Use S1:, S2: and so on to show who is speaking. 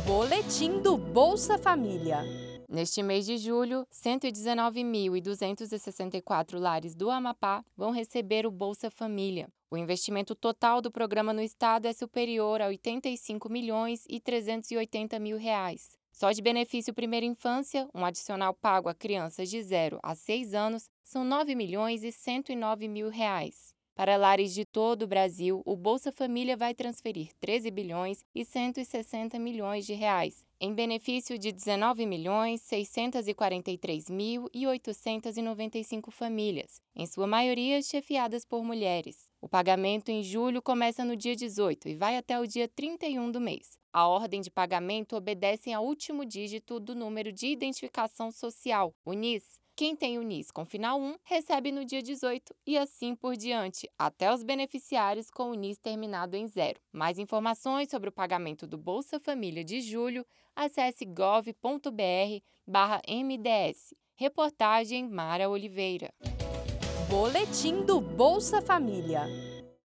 S1: Boletim do Bolsa Família.
S2: Neste mês de julho, 119.264 lares do Amapá vão receber o Bolsa Família. O investimento total do programa no estado é superior a R$ 85.380.000. Só de benefício Primeira Infância, um adicional pago a crianças de 0 a 6 anos, são R$ 9.109.000. Para lares de todo o Brasil, o Bolsa Família vai transferir R$ 13.160.000.000 em benefício de 19.643.895 famílias, em sua maioria chefiadas por mulheres. O pagamento em julho começa no dia 18 e vai até o dia 31 do mês. A ordem de pagamento obedece ao último dígito do número de identificação social, o NIS. Quem tem o NIS com final 1 recebe no dia 18 e assim por diante, até os beneficiários com o NIS terminado em 0. Mais informações sobre o pagamento do Bolsa Família de julho, acesse gov.br/MDS. Reportagem Mara Oliveira.
S1: Boletim do Bolsa Família.